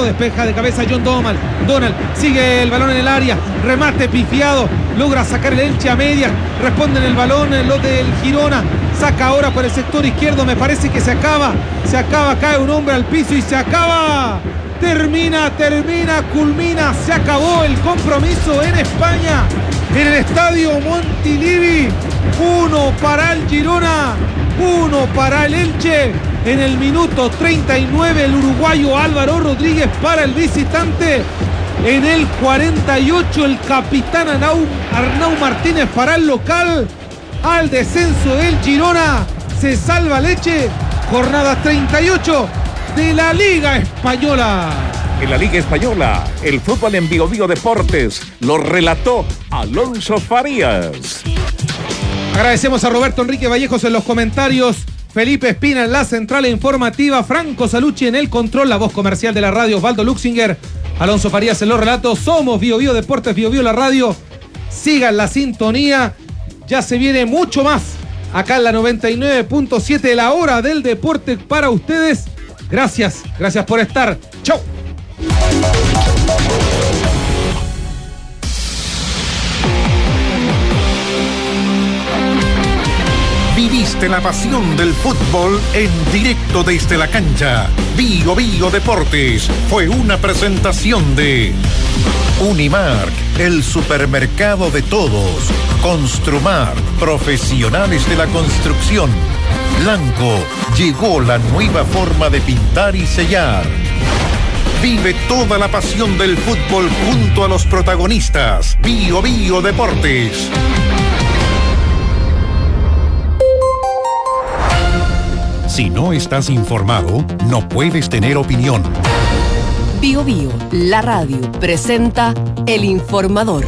Lo despeja de cabeza John Donald. Sigue el balón en el área. Remate pifiado. Logra sacar el Elche a medias. Responden el balón los del Girona. Saca ahora por el sector izquierdo. Me parece que se acaba. Cae un hombre al piso y se acaba. Termina, culmina. Se acabó el compromiso en España. En el estadio Montilivi. 1 para el Girona. 1 para el Elche. En el minuto 39 el uruguayo Álvaro Rodríguez para el visitante. En el 48 el capitán Arnau Martínez para el local. Al descenso del Girona se salva el Elche. Jornada 38 de la Liga Española. En la Liga Española, el fútbol en Bio Bio Deportes lo relató Alonso Farías. Agradecemos a Roberto Enrique Vallejos en los comentarios, Felipe Espina en la central informativa, Franco Salucci en el control, la voz comercial de la radio, Osvaldo Luxinger, Alonso Farías en los relatos. Somos Bio Bio Deportes, Bio Bio la radio. Sigan la sintonía, ya se viene mucho más acá en la 99.7, la hora del deporte para ustedes. Gracias por estar. Chau. Viviste la pasión del fútbol en directo desde la cancha. Bio Bio Deportes fue una presentación de Unimark, el supermercado de todos. Construmar, profesionales de la construcción. Blanco, llegó la nueva forma de pintar y sellar. Vive toda la pasión del fútbol junto a los protagonistas. Bio Bio Deportes. Si no estás informado, no puedes tener opinión. Bio Bio, la radio, presenta El Informador.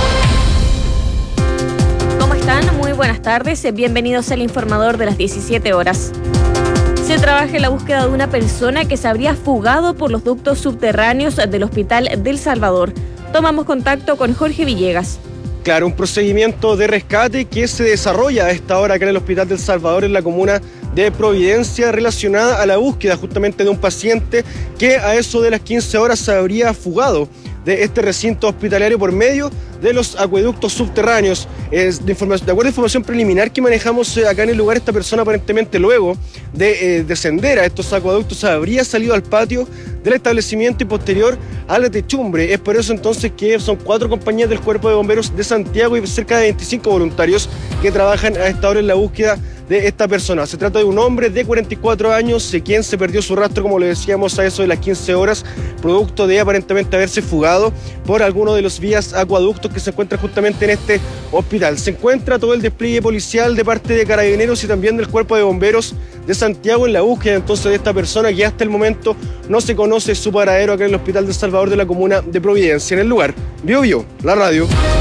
¿Cómo están? Muy buenas tardes. Bienvenidos al Informador de las 17 horas. Se trabaja en la búsqueda de una persona que se habría fugado por los ductos subterráneos del Hospital del Salvador. Tomamos contacto con Jorge Villegas. Claro, un procedimiento de rescate que se desarrolla a esta hora acá en el Hospital del Salvador, en la comuna de Providencia, relacionada a la búsqueda justamente de un paciente que a eso de las 15 horas se habría fugado de este recinto hospitalario por medio de los acueductos subterráneos. De acuerdo a información preliminar que manejamos acá en el lugar, esta persona aparentemente luego de descender a estos acueductos habría salido al patio del establecimiento y posterior a la techumbre. Es por eso entonces que son 4 compañías del Cuerpo de Bomberos de Santiago y cerca de 25 voluntarios que trabajan a esta hora en la búsqueda de esta persona. Se trata de un hombre de 44 años, quien se perdió su rastro, como le decíamos, a eso de las 15 horas, producto de aparentemente haberse fugado por alguno de los vías acueductos que se encuentran justamente en este hospital. Se encuentra todo el despliegue policial de parte de Carabineros y también del Cuerpo de Bomberos de Santiago en la búsqueda entonces de esta persona, que hasta el momento no se conoce su paradero acá en el Hospital del Salvador de la comuna de Providencia. En el lugar, Bio Bio, la radio.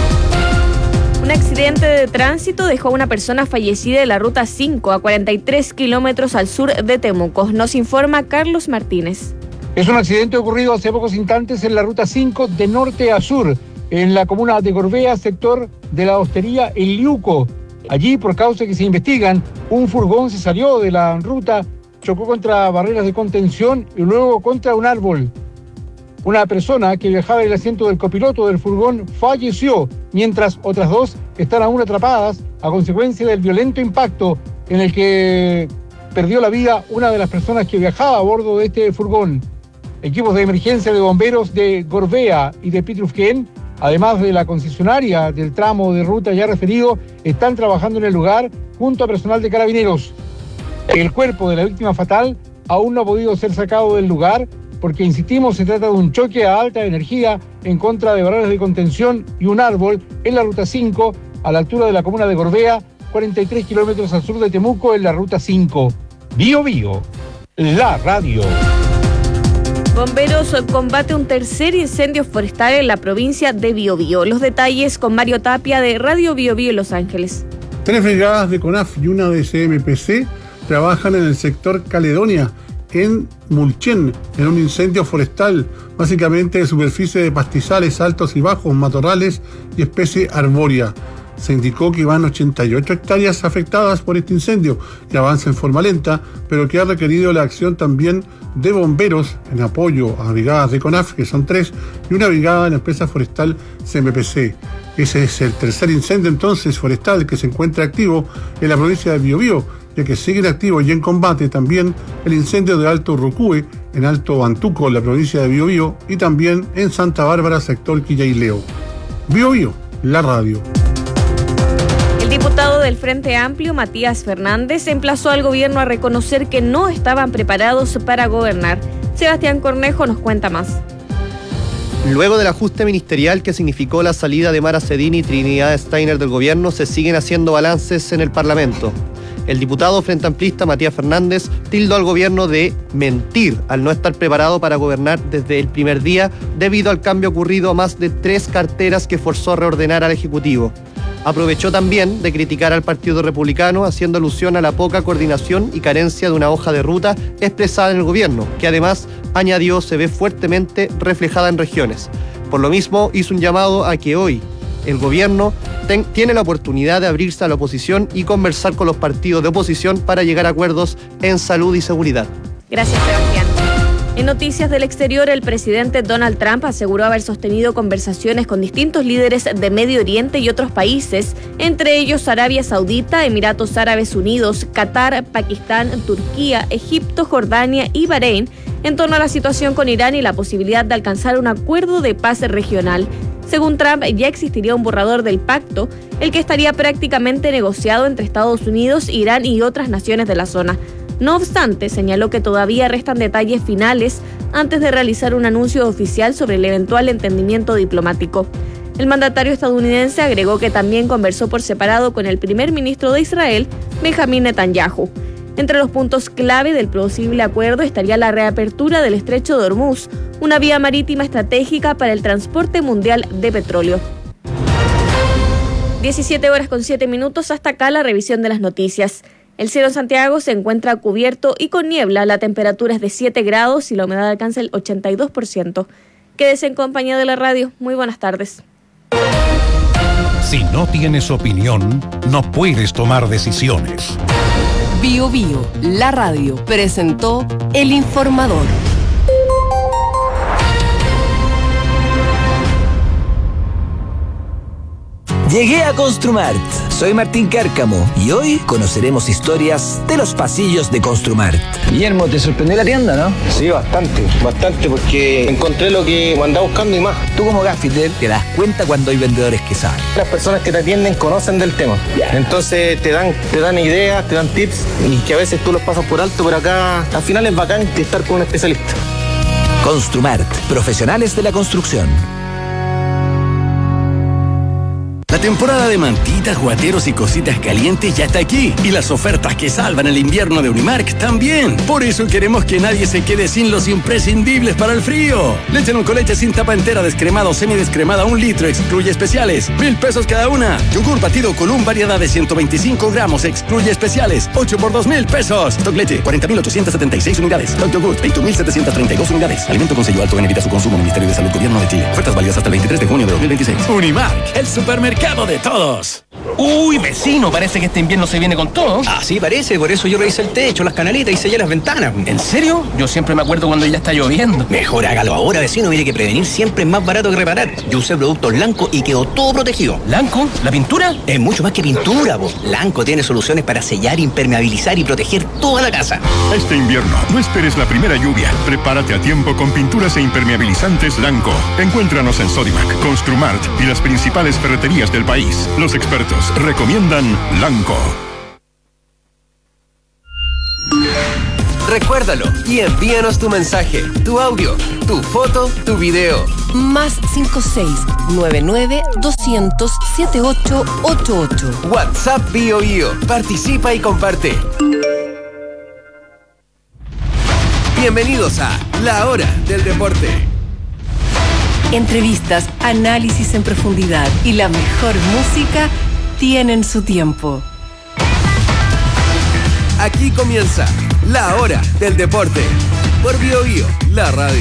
Un accidente de tránsito dejó a una persona fallecida en la ruta 5 a 43 kilómetros al sur de Temuco. Nos informa Carlos Martínez. Es un accidente ocurrido hace pocos instantes en la ruta 5 de norte a sur, en la comuna de Gorbea, sector de la hostería El Liuco. Allí, por causas que se investigan, un furgón se salió de la ruta, chocó contra barreras de contención y luego contra un árbol. Una persona que viajaba en el asiento del copiloto del furgón falleció, mientras otras 2 están aún atrapadas a consecuencia del violento impacto en el que perdió la vida una de las personas que viajaba a bordo de este furgón. Equipos de emergencia de bomberos de Gorbea y de Pitrufquén, además de la concesionaria del tramo de ruta ya referido, están trabajando en el lugar junto a personal de Carabineros. El cuerpo de la víctima fatal aún no ha podido ser sacado del lugar, porque, insistimos, se trata de un choque a alta energía en contra de barreras de contención y un árbol en la ruta 5, a la altura de la comuna de Gorbea, 43 kilómetros al sur de Temuco, en la ruta 5. Bio Bio, la radio. Bomberos combate un tercer incendio forestal en la provincia de Biobío. Los detalles con Mario Tapia de Radio Biobío en Los Ángeles. 3 brigadas de CONAF y una de CMPC trabajan en el sector Caledonia, en Mulchen, en un incendio forestal, básicamente de superficie de pastizales altos y bajos, matorrales y especie arbórea. se indicó que van 88 hectáreas afectadas por este incendio, que avanza en forma lenta, pero que ha requerido la acción también de bomberos en apoyo a brigadas de CONAF, que son 3, y una brigada de la empresa forestal CMPC. Ese es el tercer incendio entonces forestal que se encuentra activo en la provincia de Biobío, ya que siguen activos y en combate también el incendio de Alto Rucúe, en Alto Antuco, en la provincia de Biobío, y también en Santa Bárbara, sector Quillaileo. Biobío, la radio. El diputado del Frente Amplio, Matías Fernández, emplazó al gobierno a reconocer que no estaban preparados para gobernar. Sebastián Cornejo nos cuenta más. Luego del ajuste ministerial que significó la salida de Mara Cedini y Trinidad Steiner del gobierno, se siguen haciendo balances en el Parlamento. El diputado frente amplista Matías Fernández tildó al gobierno de mentir al no estar preparado para gobernar desde el primer día debido al cambio ocurrido a más de 3 carteras que forzó a reordenar al Ejecutivo. Aprovechó también de criticar al Partido Republicano, haciendo alusión a la poca coordinación y carencia de una hoja de ruta expresada en el gobierno, que además, añadió, se ve fuertemente reflejada en regiones. Por lo mismo, hizo un llamado a que hoy el gobierno tiene la oportunidad de abrirse a la oposición y conversar con los partidos de oposición para llegar a acuerdos en salud y seguridad. Gracias, Sebastián. En noticias del exterior, el presidente Donald Trump aseguró haber sostenido conversaciones con distintos líderes de Medio Oriente y otros países, entre ellos Arabia Saudita, Emiratos Árabes Unidos, Qatar, Pakistán, Turquía, Egipto, Jordania y Bahrein, en torno a la situación con Irán y la posibilidad de alcanzar un acuerdo de paz regional. Según Trump, ya existiría un borrador del pacto, el que estaría prácticamente negociado entre Estados Unidos, Irán y otras naciones de la zona. No obstante, señaló que todavía restan detalles finales antes de realizar un anuncio oficial sobre el eventual entendimiento diplomático. El mandatario estadounidense agregó que también conversó por separado con el primer ministro de Israel, Benjamín Netanyahu. Entre los puntos clave del posible acuerdo estaría la reapertura del Estrecho de Hormuz, una vía marítima estratégica para el transporte mundial de petróleo. 17:07, hasta acá la revisión de las noticias. El cielo en Santiago se encuentra cubierto y con niebla, la temperatura es de 7 grados y la humedad alcanza el 82%. Quédese en compañía de la radio. Muy buenas tardes. Si no tienes opinión, no puedes tomar decisiones. Bio Bio, la radio, presentó El Informador. Llegué a Construmart. Soy Martín Cárcamo y hoy conoceremos historias de los pasillos de Construmart. Guillermo, ¿te sorprendió la tienda, no? Sí, bastante, porque encontré lo que andaba buscando y más. Tú como gaffiter te das cuenta cuando hay vendedores que saben. Las personas que te atienden conocen del tema. Entonces te dan ideas, te dan tips y que a veces tú los pasas por alto, pero acá al final es bacán estar con un especialista. Construmart, profesionales de la construcción. La temporada de mantitas, guateros y cositas calientes ya está aquí. Y las ofertas que salvan el invierno de Unimark también. Por eso queremos que nadie se quede sin los imprescindibles para el frío. Leche en un coleche sin tapa entera, descremada o semidescremada, 1 litro, excluye especiales, 1,000 pesos cada una. Yogur batido Column, variedad de 125 gramos, excluye especiales, 8 por 2,000 pesos. Stock leche, 40.876 unidades. Stock yogur, 21.732 unidades. Alimento con sello alto en evita su consumo. Ministerio de Salud, Gobierno de Chile. Ofertas válidas hasta el 23 de junio de 2026. Unimark, el supermercado de todos. Uy, vecino, parece que este invierno se viene con todo. Ah, sí, parece. Por eso yo revisé el techo, las canaletas y sellé las ventanas. ¿En serio? Yo siempre me acuerdo cuando ya está lloviendo. Mejor hágalo ahora, vecino. Mire que prevenir siempre es más barato que reparar. Yo usé productos Lanco y quedó todo protegido. ¿Lanco? ¿La pintura? Es mucho más que pintura, po. Lanco tiene soluciones para sellar, impermeabilizar y proteger toda la casa. Este invierno, no esperes la primera lluvia. Prepárate a tiempo con pinturas e impermeabilizantes Lanco. Encuéntranos en Sodimac, Construmart y las principales ferreterías del país. Los expertos recomiendan Lanco. Recuérdalo y envíanos tu mensaje, tu audio, tu foto, tu video. Más 56-99-200-7888. WhatsApp Bio Bio. Participa y comparte. Bienvenidos a La Hora del Deporte. Entrevistas, análisis en profundidad y la mejor música tienen su tiempo. Aquí comienza La Hora del Deporte por Bio Bio, la radio.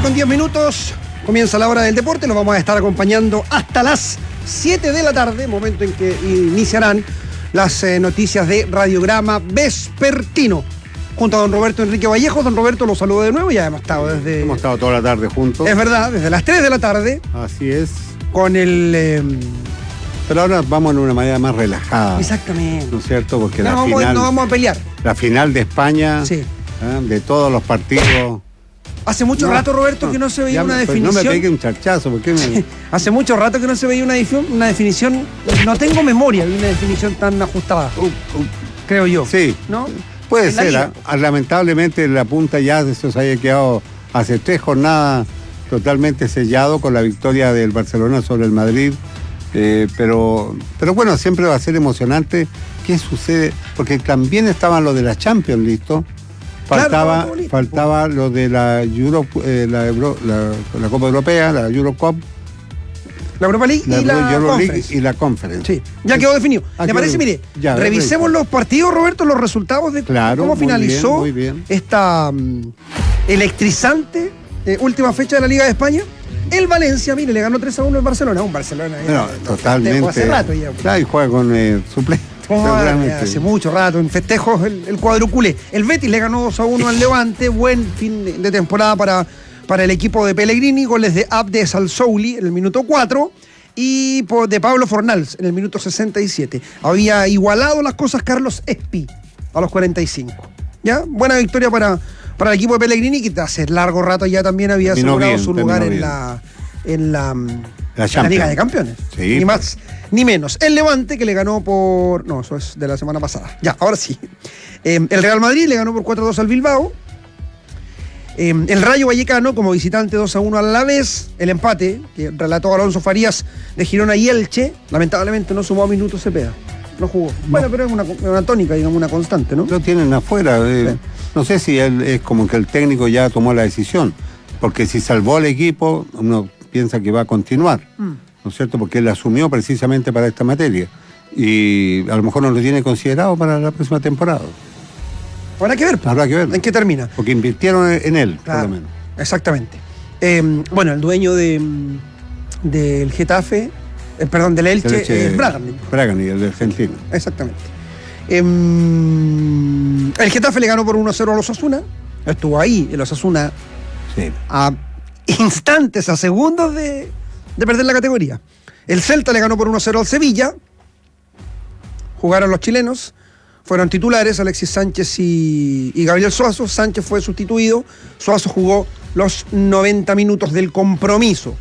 7:10. Comienza la hora del deporte. Los vamos a estar acompañando hasta las 7 de la tarde, momento en que iniciarán las noticias de Radiograma Vespertino. Junto a don Roberto Enrique Vallejo. Don Roberto, lo saludo de nuevo. Ya hemos estado Hemos estado toda la tarde juntos. Es verdad, desde las 3 de la tarde. Así es. Con el... Pero ahora vamos en una manera más relajada. Exactamente. ¿No es cierto? Porque no vamos a pelear. La final de España, sí, de todos los partidos. Hace mucho rato, Roberto, que no se veía una definición. No me pegue un charchazo, ¿por qué me... Hace mucho rato que no se veía una definición. No tengo memoria de una definición tan ajustada. Creo yo. Sí. ¿No? Puede ser. Lamentablemente la punta ya de eso se haya quedado hace 3 jornadas totalmente sellado con la victoria del Barcelona sobre el Madrid. Pero bueno, siempre va a ser emocionante. ¿Qué sucede? Porque también estaban los de la Champions, ¿listo? Faltaba lo de la la Copa Europea, la Eurocup. La Europa League y la Conference. Y la Conference. Sí, ya quedó definido. ¿Le parece? Mire, revisemos los partidos, Roberto, los resultados de cómo finalizó muy bien. Esta electrizante última fecha de la Liga de España. El Valencia, mire, le ganó 3-1 al Barcelona. Un Barcelona. Totalmente. Hace rato ya. Claro, y juega con suplente. Hace mucho rato, en festejos el cuadruculé. El Betis le ganó 2-1 al Levante. Buen fin de temporada para el equipo de Pellegrini. Goles de Abde Salsouli en el minuto 4 y de Pablo Fornals en el minuto 67. Había igualado las cosas Carlos Espi a los 45. ¿Ya? Buena victoria para el equipo de Pellegrini, que hace largo rato ya también había asegurado su lugar en la Liga de Campeones. Sí, ni más ni menos. El Levante, que le ganó por... No, eso es de la semana pasada. Ya, ahora sí. El Real Madrid le ganó por 4-2 al Bilbao. El Rayo Vallecano, como visitante, 2-1 al Alavés. El empate, que relató Alonso Farías, de Girona y Elche. Lamentablemente no sumó minutos Cepeda. No jugó. Bueno, pero es una tónica, digamos, una constante, ¿no? Lo tienen afuera. Sí. No sé si es como que el técnico ya tomó la decisión. Porque si salvó al equipo, uno piensa que va a continuar. ¿No es cierto? Porque él asumió precisamente para esta materia. Y a lo mejor no lo tiene considerado para la próxima temporada. Habrá que ver. ¿En qué termina? Porque invirtieron en él, claro, por lo menos. Exactamente. Bueno, el dueño del Getafe, del Elche, es Bragani. Bragani, el argentino. Exactamente. El Getafe le ganó por 1-0 a los Osasuna. Estuvo ahí el Osasuna a instantes, a segundos de perder la categoría. El Celta le ganó por 1-0 al Sevilla. Jugaron los chilenos. Fueron titulares Alexis Sánchez y Gabriel Suazo. Sánchez fue sustituido. Suazo jugó los 90 minutos del compromiso.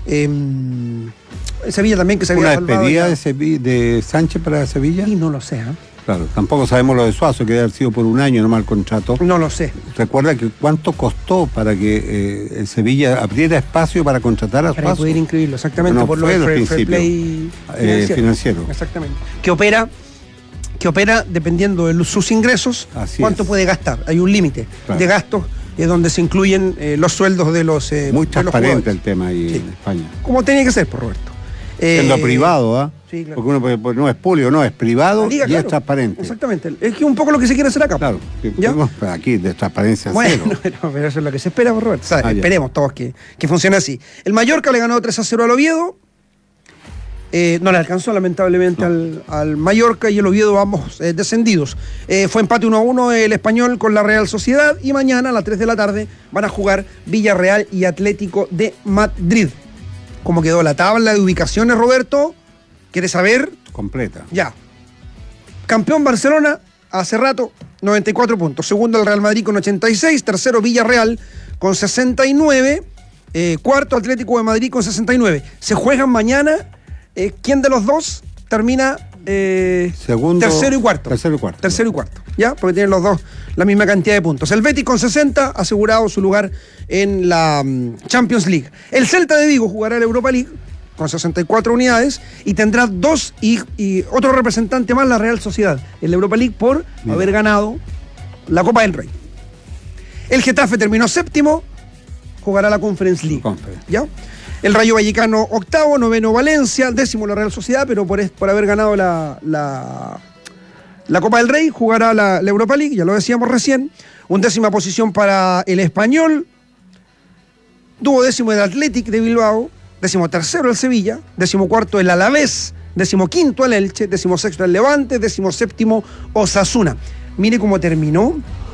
Sevilla también, que se había salvado. ¿Una despedida de Sánchez para Sevilla? Y no lo sé. Claro, tampoco sabemos lo de Suazo, que debe haber sido por un año nomás el contrato. No lo sé. ¿Recuerda que cuánto costó para que el Sevilla abriera espacio para contratar a Suazo? Para poder inscribirlo, exactamente, por lo del fair play financiero. Exactamente. Que opera dependiendo de sus ingresos. ¿Cuánto puede gastar? Hay un límite de gastos donde se incluyen los sueldos de los muy transparente el tema ahí en España. Como tenía que ser, por Roberto. Siendo privado, Sí, claro. Porque uno no es público, no, es privado Liga, y es transparente. Exactamente. Es que un poco lo que se quiere hacer acá. Claro. Aquí de transparencia cero. Bueno, pero eso es lo que se espera, por Roberto. Esperemos todos que funcione así. El Mallorca le ganó 3-0 al Oviedo. No le alcanzó lamentablemente al Mallorca y el Oviedo, ambos descendidos. Fue empate 1-1 el Español con la Real Sociedad y mañana a las 3 de la tarde van a jugar Villarreal y Atlético de Madrid. ¿Cómo quedó la tabla de ubicaciones, Roberto? ¿Quieres saber? Completa. Ya. Campeón Barcelona hace rato, 94 puntos. Segundo el Real Madrid con 86. Tercero Villarreal con 69. Cuarto Atlético de Madrid con 69. Se juegan mañana. ¿Quién de los dos termina segundo, tercero y cuarto? Tercero y cuarto, ¿ya? Porque tienen los dos la misma cantidad de puntos. El Betis con 60, asegurado su lugar en la Champions League. El Celta de Vigo jugará la Europa League con 64 unidades y tendrá dos y otro representante más, la Real Sociedad, en la Europa League por haber ganado la Copa del Rey. El Getafe terminó séptimo, jugará la Conference League. ¿Ya? El Rayo Vallecano octavo, noveno Valencia, décimo la Real Sociedad, pero por haber ganado la Copa del Rey, jugará la Europa League, ya lo decíamos recién. Undécima posición para el Español. duodécimo el Athletic de Bilbao, 13º el Sevilla, 14º el Alavés, 15º el Elche, 16º el Levante, 17º Osasuna. Mire cómo terminó,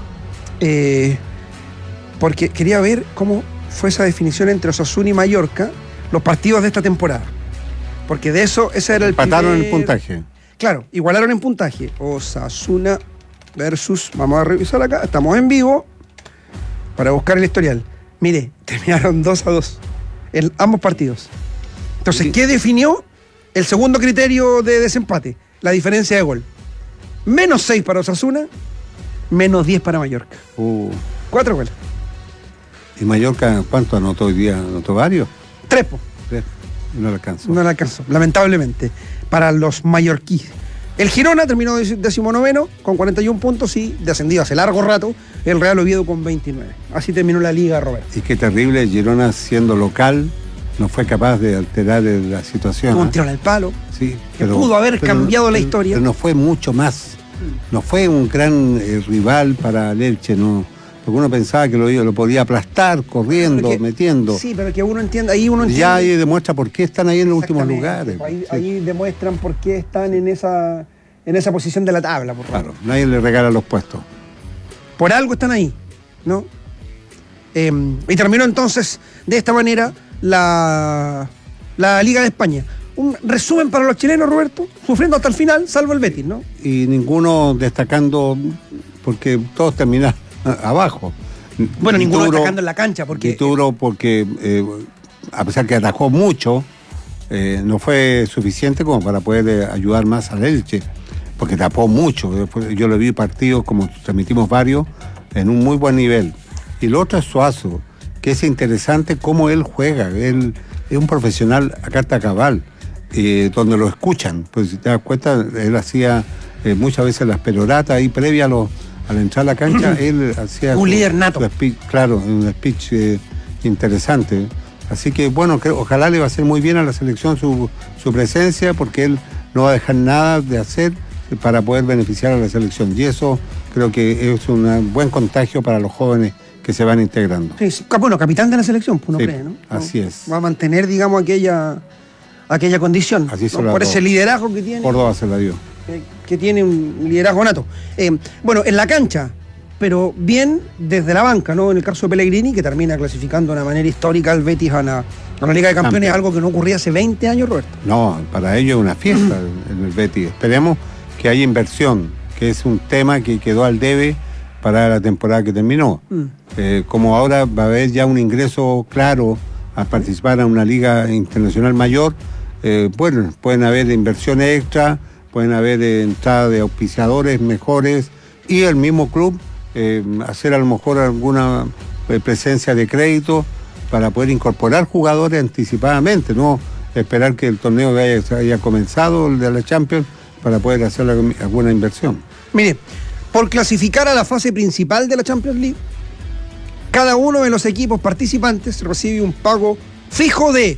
porque quería ver cómo fue esa definición entre Osasuna y Mallorca, los partidos de esta temporada. Porque de eso, ese era el Empataron el puntaje. Claro, igualaron en puntaje. Osasuna versus, vamos a revisar acá, estamos en vivo para buscar el historial. Mire, terminaron 2-2 en ambos partidos. Entonces, ¿qué definió el segundo criterio de desempate? La diferencia de gol. -6 para Osasuna, -10 para Mallorca. 4 goles. ¿Y Mallorca cuánto anotó hoy día? ¿Anotó varios? 3. No le alcanzó. No le alcanzó, lamentablemente, para los mallorquíes. El Girona terminó 19º con 41 puntos y descendido hace largo rato el Real Oviedo con 29. Así terminó la liga, Roberto. Y qué terrible, Girona siendo local no fue capaz de alterar la situación. Tuvo un tiro al palo. Sí, que pudo haber cambiado la historia. Pero no fue mucho más. No fue un gran rival para el Elche, no. Porque uno pensaba que lo podía aplastar, corriendo, metiendo. Sí, pero que uno entienda, ahí uno entiende. Ya ahí demuestra por qué están ahí en los últimos lugares. Ahí demuestran por qué están en esa posición de la tabla. Claro, nadie le regala los puestos. Por algo están ahí, ¿no? Y terminó entonces de esta manera la Liga de España. Un resumen para los chilenos, Roberto, sufriendo hasta el final, salvo el Betis, ¿no? Y ninguno destacando, porque todos terminaron abajo. Bueno, ninguno destacando en la cancha, porque... Turo porque a pesar que atajó mucho, no fue suficiente como para poder ayudar más al Elche, porque tapó mucho. Yo lo vi partidos, como transmitimos varios, en un muy buen nivel. Y lo otro es Suazo, que es interesante cómo él juega. Él es un profesional a carta cabal, donde lo escuchan. Pues si te das cuenta, él hacía muchas veces las peroratas ahí previa al entrar a la cancha, él hacía... Un líder nato. Claro, un speech interesante. Así que, bueno, ojalá le va a hacer muy bien a la selección su presencia, porque él no va a dejar nada de hacer para poder beneficiar a la selección. Y eso creo que es un buen contagio para los jóvenes que se van integrando. Sí, bueno, capitán de la selección, uno sí, cree, ¿no? Así es. Va a mantener, digamos, aquella condición. Así ¿no? Por ese liderazgo que tiene. Córdoba se la dio. Que tiene un liderazgo nato. Bueno, en la cancha, pero bien desde la banca, ¿no? En el caso de Pellegrini, que termina clasificando de una manera histórica al Betis a la Liga de Campeones, algo que no ocurría hace 20 años, Roberto. No, para ellos es una fiesta en el Betis. Esperemos que haya inversión, que es un tema que quedó al debe para la temporada que terminó. Como ahora va a haber ya un ingreso claro a participar en una liga internacional mayor, bueno, pueden haber inversiones extra, pueden haber entrada de auspiciadores mejores y el mismo club hacer a lo mejor alguna presencia de crédito para poder incorporar jugadores anticipadamente, no esperar que el torneo haya comenzado, el de la Champions, para poder hacer alguna inversión. Mire, por clasificar a la fase principal de la Champions League, cada uno de los equipos participantes recibe un pago fijo de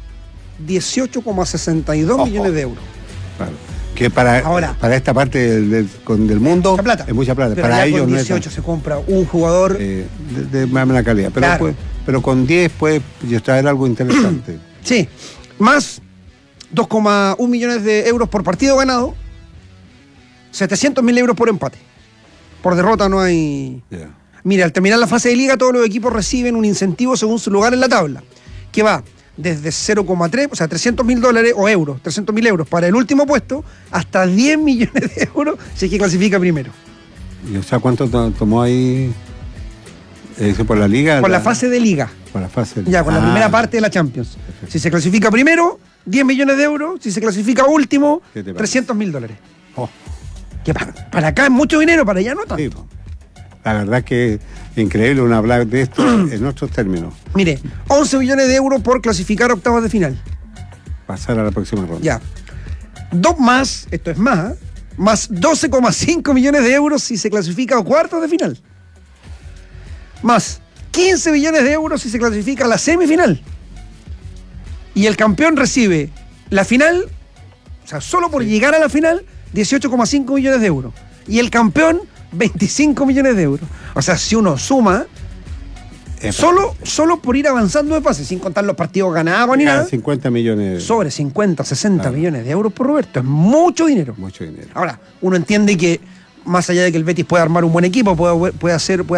18,62 millones de euros. Claro. Que para esta parte del mundo es mucha plata. Pero para ellos con 18 no es se compra un jugador de más buena calidad. Pero, claro. pero con 10 puede traer algo interesante. Sí, más 2,1 millones de euros por partido ganado, 700.000 euros por empate. Por derrota no hay... Yeah. Mira, al terminar la fase de liga, todos los equipos reciben un incentivo según su lugar en la tabla, que va desde 0,3, o sea, $300.000 o euros, 300.000 euros para el último puesto, hasta 10 millones de euros si es que clasifica primero. ¿Y o sea cuánto tomó ahí por la liga? Por la fase de liga. Por la fase de liga. Ya, con la primera parte de la Champions. Perfecto. Si se clasifica primero, 10 millones de euros. Si se clasifica último, $300.000. Oh. Que para acá es mucho dinero, para allá no tanto. Sí, la verdad que es increíble hablar de esto en otros términos. Mire, 11 millones de euros por clasificar a octavos de final. Pasar a la próxima ronda. Ya. Dos más, esto es más, más 12,5 millones de euros si se clasifica a cuartos de final. Más 15 millones de euros si se clasifica a la semifinal. Y el campeón recibe la final, o sea, solo por llegar a la final, 18,5 millones de euros. Y el campeón, 25 millones de euros. O sea, si uno suma, Solo por ir avanzando de fase, sin contar los partidos ganados ni nada. 50 millones. Sobre 50, 60 millones de euros por Roberto. Es mucho dinero. Mucho dinero. Ahora, uno entiende que más allá de que el Betis pueda armar un buen equipo, pueda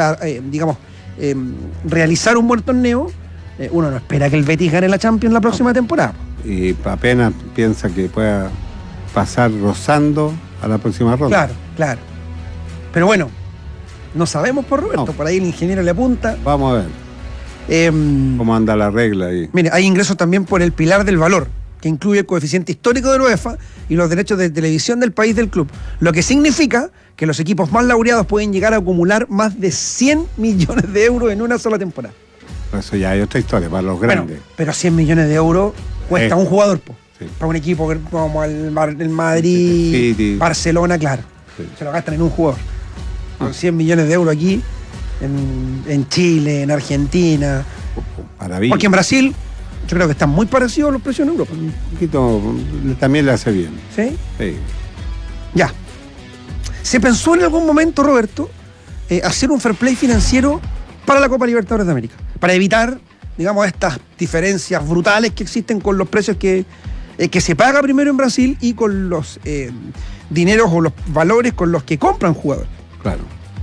realizar un buen torneo, uno no espera que el Betis gane la Champions la próxima temporada. Y apenas piensa que pueda pasar rozando a la próxima ronda. Claro. Pero bueno, no sabemos por Roberto, por ahí el ingeniero le apunta. Vamos a ver cómo anda la regla ahí. Mire, hay ingresos también por el pilar del valor, que incluye el coeficiente histórico de la UEFA y los derechos de televisión del país del club, lo que significa que los equipos más laureados pueden llegar a acumular más de 100 millones de euros en una sola temporada. Eso ya hay otra historia, para los grandes. Bueno, pero 100 millones de euros cuesta un jugador, para un equipo como el Madrid, sí. Barcelona, claro. Sí. Se lo gastan en un jugador. Con 100 millones de euros aquí, en Chile, en Argentina. Maravilla. Porque en Brasil, yo creo que están muy parecidos los precios en Europa. Un poquito, también le hace bien. ¿Sí? Sí. Ya. ¿Se pensó en algún momento, Roberto, hacer un fair play financiero para la Copa Libertadores de América? Para evitar, digamos, estas diferencias brutales que existen con los precios que se paga primero en Brasil y con los dineros o los valores con los que compran jugadores. Claro.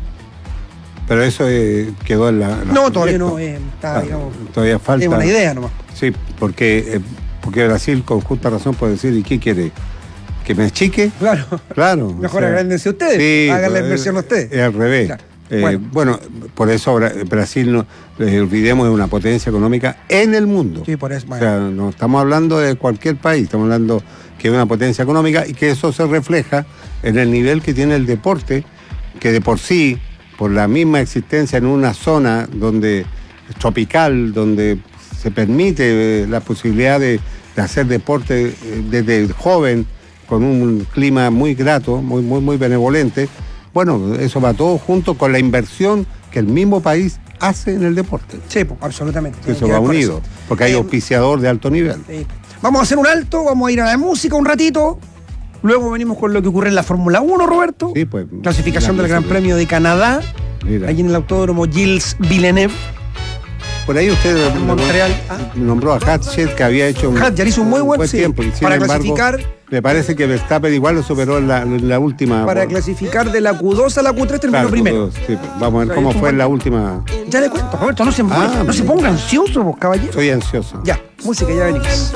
Pero eso quedó en la... No, todavía no está, digamos... Todavía falta... Es una idea nomás. Sí, porque Brasil con justa razón puede decir, ¿y qué quiere? ¿Que me achique? Claro. Mejor agrándense ustedes, sí, hagan la inversión ustedes. Es al revés. Claro. Bueno, por eso Brasil, no olvidemos, es una potencia económica en el mundo. Sí, por eso. O sea, no estamos hablando de cualquier país, estamos hablando que es una potencia económica y que eso se refleja en el nivel que tiene el deporte, que de por sí, por la misma existencia en una zona donde tropical, donde se permite la posibilidad de hacer deporte desde joven, con un clima muy grato, muy benevolente. Bueno, eso va todo junto con la inversión que el mismo país hace en el deporte. Sí, absolutamente. Eso va unido, porque hay auspiciador de alto nivel. Sí. Vamos a hacer un alto, vamos a ir a la música un ratito. Luego venimos con lo que ocurre en la Fórmula 1, Roberto. Sí, pues. Clasificación del Gran Premio de Canadá. Mira. Allí en el autódromo Gilles Villeneuve. Por ahí usted Montreal. nombró a Hatcher, que había hecho Hatcher hizo un muy buen tiempo. Y para clasificar. Me parece que Verstappen igual lo superó en la última. Para clasificar de la Q2 a la Q3 terminó primero. Sí, vamos a ver cómo fue en la última. Ya le cuento, Roberto, no se ponga ansioso, vos, caballero. Estoy ansioso. Ya, música, ya venimos.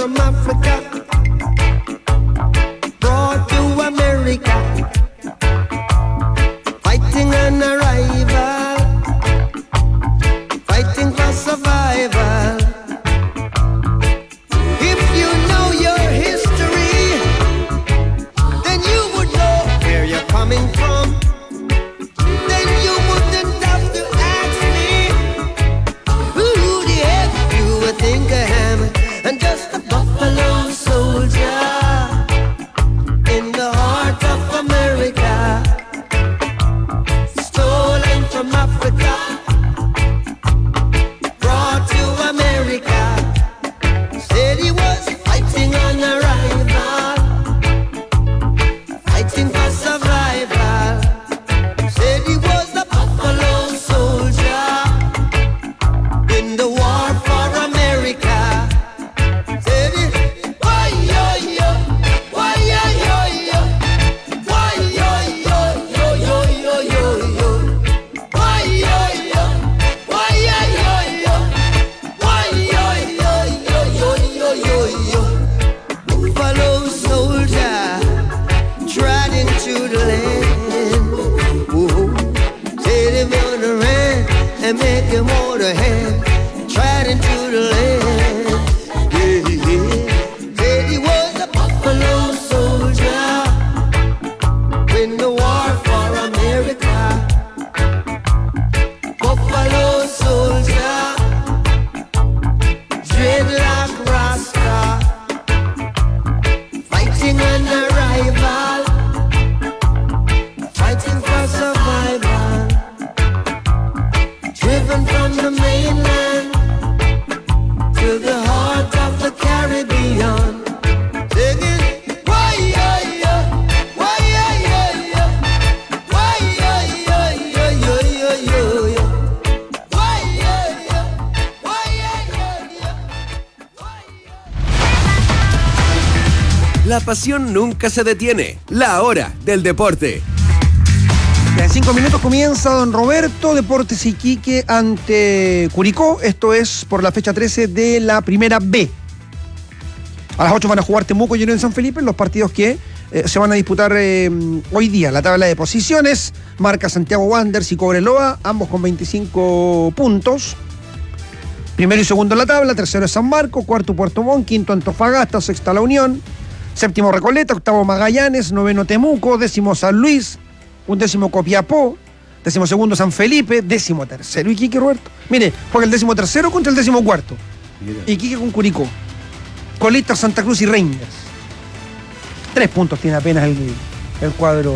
Fighting an arrival, fighting for survival. If you know your history, then you would know where you're coming from. Then you wouldn't have to ask me who the heck you would think I am. And just a buffalo soldier in the heart of America. La pasión nunca se detiene. La hora del deporte. En 5 minutos comienza Don Roberto, Deportes Iquique ante Curicó. Esto es por la fecha 13 de la primera B. A las 8 van a jugar Temuco y Unión San Felipe, los partidos que se van a disputar hoy día. La tabla de posiciones marca Santiago Wanderers y Cobreloa, ambos con 25 puntos. Primero y segundo en la tabla, tercero es San Marcos, cuarto Puerto Montt, quinto Antofagasta, sexta La Unión, séptimo Recoleta, octavo Magallanes, noveno Temuco, décimo San Luis, undécimo Copiapó, décimo segundo San Felipe, décimo tercero Iquique, Roberto. Mire, juega el décimo tercero contra el décimo cuarto. Iquique con Curicó. Colista, Santa Cruz y Rangers. 3 puntos tiene apenas el cuadro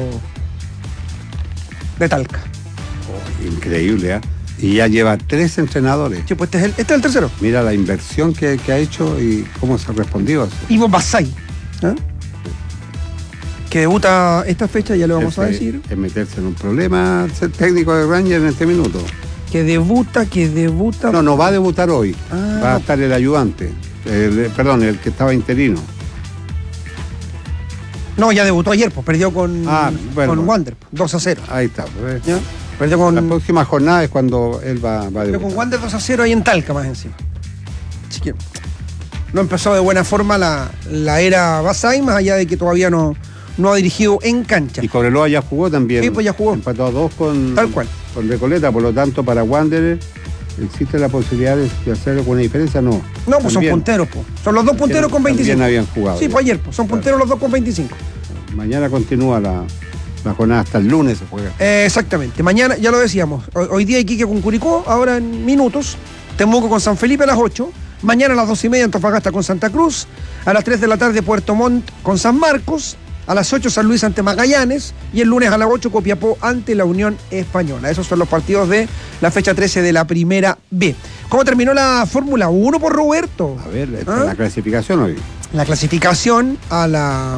de Talca. Oh, increíble, ¿eh? Y ya lleva 3 entrenadores. Sí, pues este es el tercero. Mira la inversión que ha hecho y cómo se ha respondido a eso. Ivo Basay, ¿eh? Que debuta esta fecha, ya lo vamos a decir. Es meterse en un problema ser técnico de Rangers en este minuto. Que debuta. No va a debutar hoy. Ah. Va a estar el ayudante. El que estaba interino. No, ya debutó ayer, pues perdió con Wander, 2-0. Ahí está. Pues. ¿Ya? Perdió con... La próxima jornada es cuando él va a debutar. Perdió con Wander 2-0 ahí en Talca, más encima. Así que no empezó de buena forma la era Basay, más allá de que todavía no ha dirigido en cancha. Y Cobreloa ya jugó también. Sí, pues ya jugó. Empató a 2 con Recoleta, por lo tanto para Wanderers ¿existe la posibilidad de hacerlo con una diferencia? No. No, pues son punteros, pues. Son los dos punteros con 25. También habían jugado. Sí, pues ayer, pues son punteros los dos con 25. Mañana continúa la jornada, hasta el lunes se juega. Exactamente. Mañana, ya lo decíamos, hoy día Iquique con Curicó, ahora en minutos. Temuco con San Felipe a las 8. Mañana a las 2:30 Antofagasta con Santa Cruz. A las 3 de la tarde Puerto Montt con San Marcos. A las 8 San Luis ante Magallanes y el lunes a las 8 Copiapó ante la Unión Española. Esos son los partidos de la fecha 13 de la primera B. ¿Cómo terminó la Fórmula 1 por Roberto? A ver, la clasificación hoy. La clasificación a la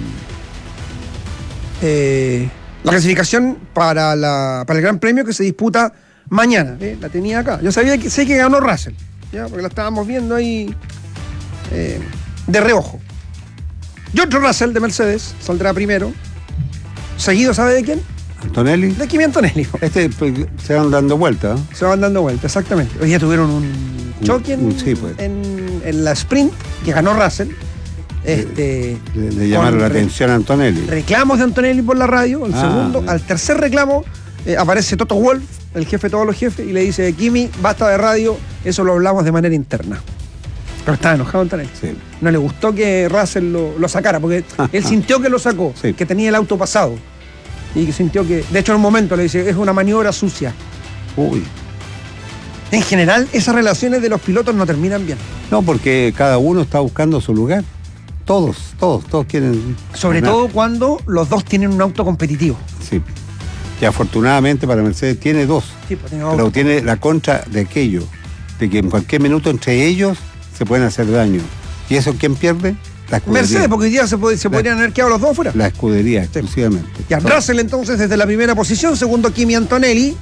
clasificación para el Gran Premio que se disputa mañana. La tenía acá. Yo sé que ganó Russell, ¿ya? Porque la estábamos viendo ahí de reojo. George Russell de Mercedes saldrá primero. Seguido, ¿sabe de quién? Antonelli. De Kimi Antonelli. Se van dando vueltas. Se van dando vueltas, exactamente. Hoy día tuvieron un choque en la sprint que ganó Russell. Le llamaron la atención a Antonelli. Reclamos de Antonelli por la radio. Al tercer reclamo aparece Toto Wolff, el jefe de todos los jefes, y le dice: Kimi, basta de radio, eso lo hablamos de manera interna. Pero estaba enojado Antonelli. Sí. No le gustó que Russell lo sacara, porque él sintió que lo sacó, que tenía el auto pasado. Y que sintió que, de hecho en un momento le dice, es una maniobra sucia. Uy. En general, esas relaciones de los pilotos no terminan bien. No, porque cada uno está buscando su lugar. Todos quieren... Sobre todo cuando los dos tienen un auto competitivo. Sí. Que afortunadamente para Mercedes tiene 2. Sí, pues pero tiene la contra de aquello, de que en cualquier minuto entre ellos se pueden hacer daño. ¿Y eso quién pierde? La escudería. Mercedes, porque hoy día se podrían haber quedado los dos fuera. La escudería, exclusivamente. Y a Russell entonces desde la primera posición, segundo Kimi Antonelli,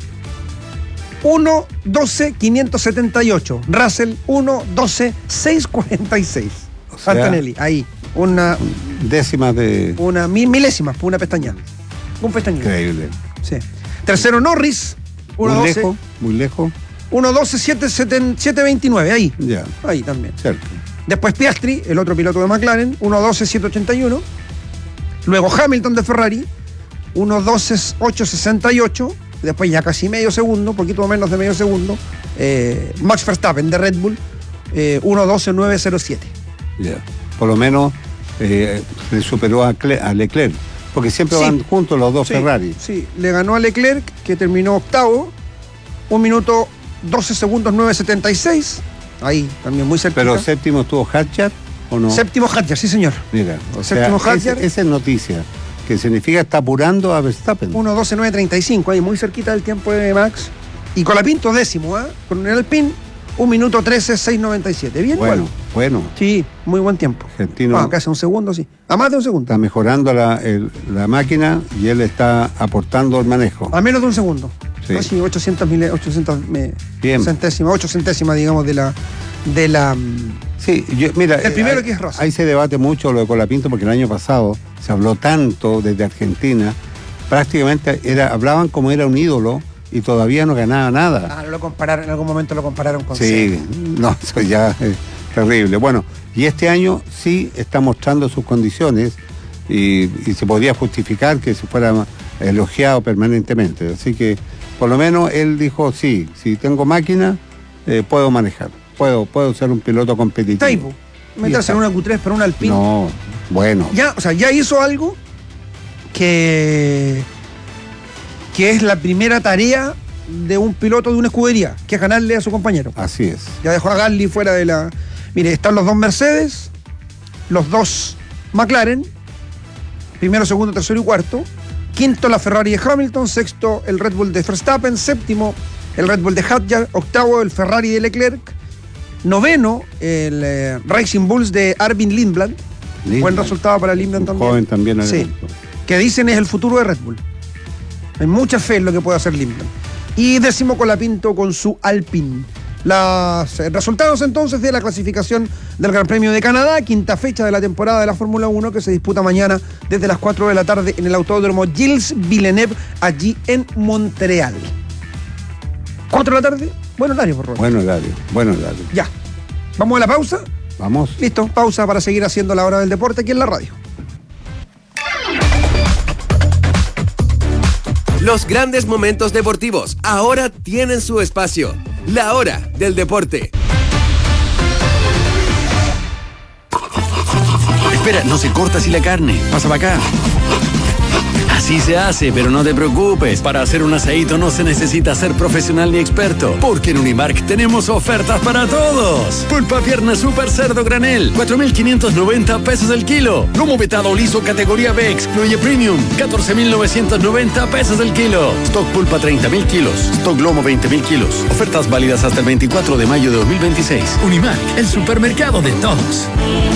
1:12.578. Russell 1:12.646. O sea, Antonelli, ahí. Una milésima, una pestañada. Un pestañado. Increíble. Sí. Tercero Norris, 1:12. Muy lejos. 1:12.729, ahí. Ya. Ahí también. Cierto. Después Piastri, el otro piloto de McLaren, 1:12.781. Luego Hamilton de Ferrari, 1:12.868. Después ya casi medio segundo, poquito menos de medio segundo. Max Verstappen de Red Bull, 1:12.907. Ya. Por lo menos le superó a Leclerc. Porque siempre van juntos los dos Ferrari. Sí, le ganó a Leclerc, que terminó octavo. 1 minuto 12 segundos 9.76. Ahí, también muy cerquita. ¿Pero séptimo estuvo Hadjar o no? Séptimo Hadjar, sí señor. Mira, séptimo Hadjar. Esa es noticia, que significa está apurando a Verstappen. 1:12.935, ahí muy cerquita del tiempo de Max. Y Colapinto décimo, con el Alpine, 1 minuto 13.697. Bien, bueno. Sí, muy buen tiempo. Argentino. Casi un segundo, sí. A más de un segundo. Está mejorando la máquina y él está aportando el manejo. A menos de un segundo. Sí. Casi 8 centésimas, digamos, de de la... Sí, mira, el primero que es Rosa. Ahí se debate mucho lo de Colapinto porque el año pasado se habló tanto desde Argentina, prácticamente hablaban como era un ídolo y todavía no ganaba nada. Lo compararon, en algún momento lo compararon con Sí, no, eso ya es terrible. Bueno, y este año sí está mostrando sus condiciones y se podría justificar que se fuera elogiado permanentemente. Así que, por lo menos, él dijo, sí, si tengo máquina, puedo manejar. Puedo ser un piloto competitivo. Taipo, meterse en una Q3 para un Alpine. No, bueno. Ya hizo algo que es la primera tarea de un piloto de una escudería, que es ganarle a su compañero. Así es. Ya dejó a Gasly fuera de la... Mire, están los dos Mercedes, los dos McLaren, primero, segundo, tercero y cuarto. Quinto, la Ferrari de Hamilton. Sexto, el Red Bull de Verstappen. Séptimo, el Red Bull de Hadjar. Octavo, el Ferrari de Leclerc. Noveno, el Racing Bulls de Arvin Lindblad. Buen resultado para Lindblad también. Joven también. Sí. Que dicen es el futuro de Red Bull. Hay mucha fe en lo que puede hacer Lindblad. Y décimo Colapinto con su Alpine. Los resultados entonces de la clasificación del Gran Premio de Canadá, quinta fecha de la temporada de la Fórmula 1 que se disputa mañana desde las 4 de la tarde en el Autódromo Gilles Villeneuve, allí en Montreal. 4 de la tarde, buen horario, por favor. Buen horario. Ya. ¿Vamos a la pausa? Vamos. Listo, pausa para seguir haciendo la hora del deporte aquí en la radio. Los grandes momentos deportivos ahora tienen su espacio. La hora del deporte. Espera, no se corta así la carne. Pasa para acá. Así se hace, pero no te preocupes. Para hacer un asadito no se necesita ser profesional ni experto, porque en Unimark tenemos ofertas para todos. Pulpa pierna super cerdo granel, 4.590 pesos el kilo. Lomo vetado liso categoría B, excluye premium, 14.990 pesos el kilo. Stock pulpa 30.000 kilos, stock lomo 20.000 kilos. Ofertas válidas hasta el 24 de mayo de 2026. Unimark, el supermercado de todos.